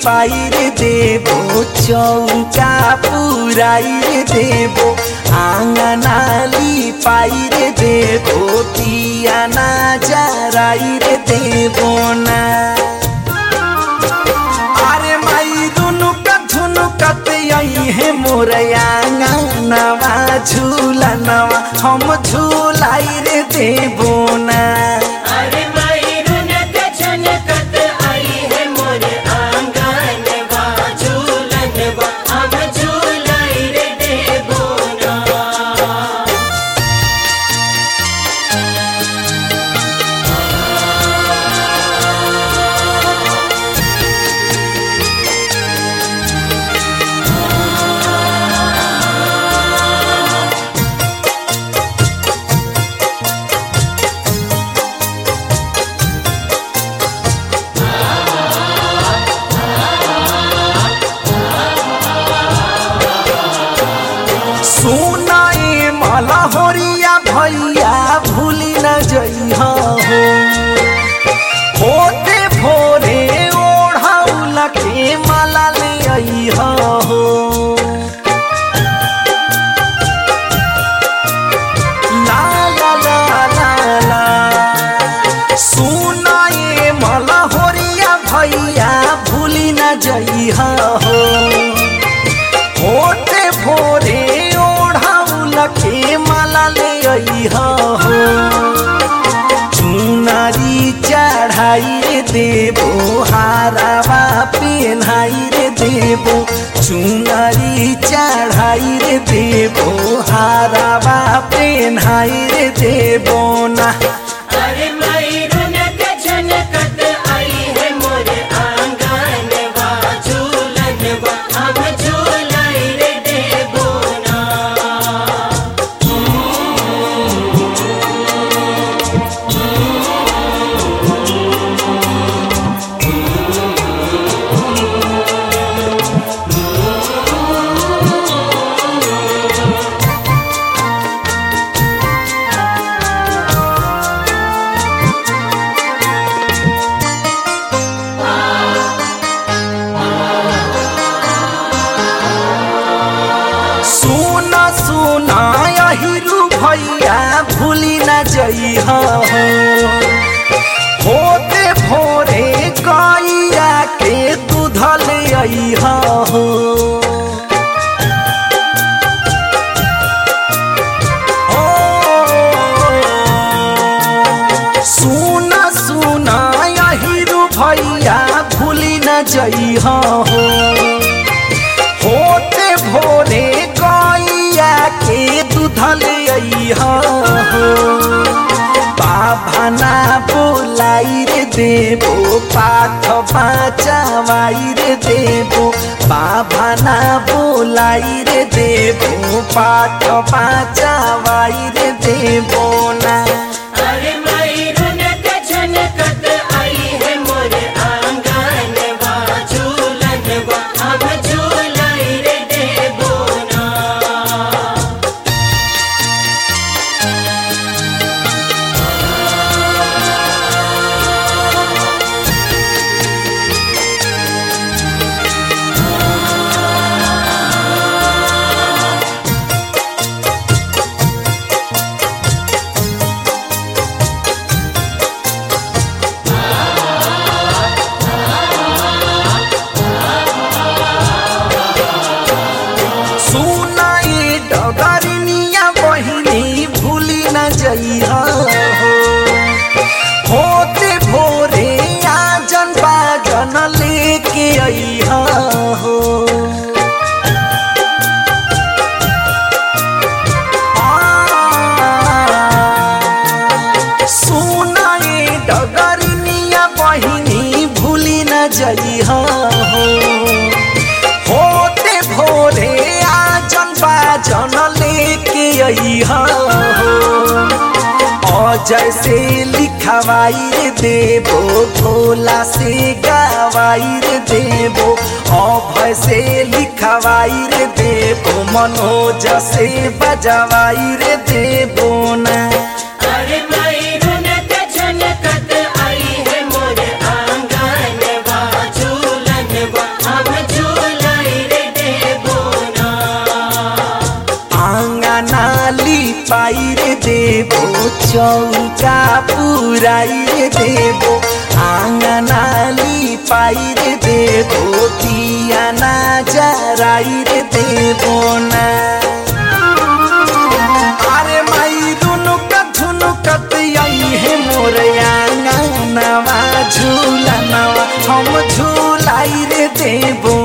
लिपाई रे देबो चौका पुराई रे देबो आंगना लिपाई रे देबो दिया ना जराई रे देबो ना। अरे माई धुनुकत आई है मोर आंगनवा झूलनवा हम झूलाई रे देबो ना। अरे माई झुनकत आई है मोर आंगनवा झूलनवा हम झूलाई रे देबो ना। सुनाए माला होरिया भैया भूली न जइहा हो होते भोरे ओढ़ौला के माला ले अइहा हो। ला ला ला ला ला सुनाए माला होरिया भैया भूली न जइहा हो होते भोरे के माला ले अइहा हो। चुनरी चढ़ाई रे देबो हारावा पेन्हाई रे देबो चुनरी चढ़ाई रे देबो हारावा पेन्हाई रे देबो ना। अरे माई झुनकत आई है मोर आंगनवा झूलनवा हम झूलाई रे देबो ना। सुना सुना अहिरू भैया भूली न जइहा हो होते भोरे गैया के दूध ले अइहा हो। सुना सुना अहिरू भैया भूली न जइहा हो होते भोरे गैया के दूध ले अइहा हो। बाबा ना बोलाई रे देबो पाठ बचावाई रे देबो बाबा ना बोलाई रे देबो पाठ बचावाई रे देबो ना। अरे माई झुनकत आई है मोर आंगनवा झूलनवा हम झूलाई रे देबो ना। सुनाई डगरनिया बहिनी भूली न जइहा हो होते भोरे आजन बाजन लेके अइहा हो। सुनाई डगरनिया बहिनी भूली न जइहा हो होते भोरे आजन बाजन लेके अइहा हो। जैसे लिखवाई रे देबो भोला से गवाई रे देबो अभय से लिखवाई रे देबो मनोज से बजवाई रे देबो ना। अरे माई झुनकत आई है मोर आंगनवा झूलनवा चौका पुराई रे देबो आंगनाली पाई रे देबो दिया ना जराई रे देबो ना अरे माई रुनुकत आई है मोर आंगनवा झूलनवा हम झूलाई रे देबो